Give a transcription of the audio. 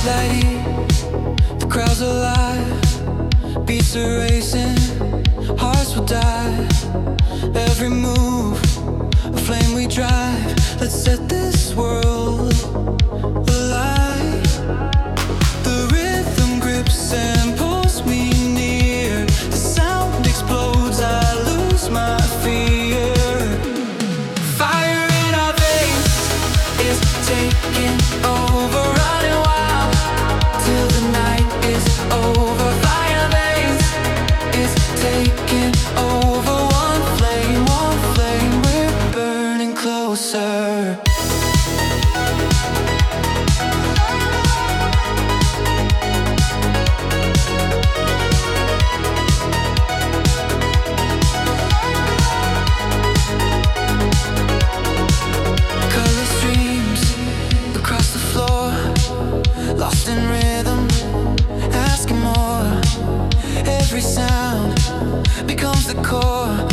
Spotlight heat, the crowd's alive, beats are racing, hearts will die. Every move, a flame we drive. Let's set this world alight. The rhythm grips and pulls me near. The sound explodes, I lose my fear. Fire in our veins is taking over, running wild till the night is over. Fire veins is taking over. One flame, we're burning closer. Color streams across the floor, lost in rhythm, asking more. Every sound becomes the core.